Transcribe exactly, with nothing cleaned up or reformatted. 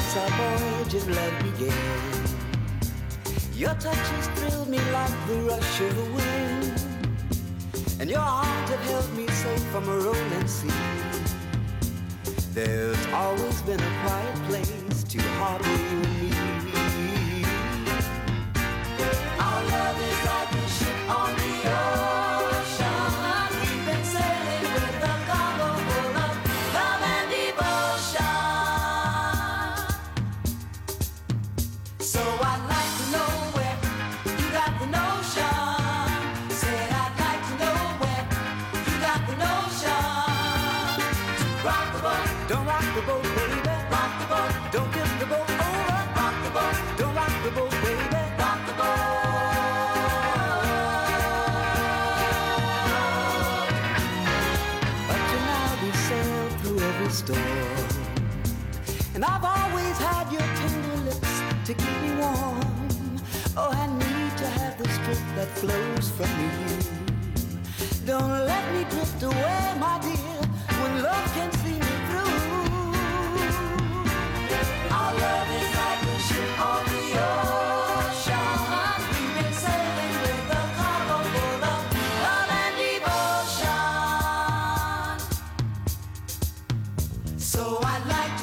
since our voyage of love began. Your touches thrilled me like the rush of the wind, and your arms have held me safe from a rolling sea. There's always been a quiet place to harbor you and me. Our love is like a ship on the ocean. We've been sailing with a cargo full of love and devotion. So I'd like to know where you got the notion. Said I'd like to know where you got the notion. Rock the boat, don't rock the boat, baby. Rock the boat, don't tip the boat over. Rock the boat, don't rock the boat, baby. Rock the boat. Up to now we sailed through every storm, and I've always had your tender lips to keep me warm. Oh, I need to have the strength that flows from you. Don't let me drift away, my dear, when love can see me through. Our love is like a ship on the ocean. We've been sailing with a cargo full of love and devotion. So I'd like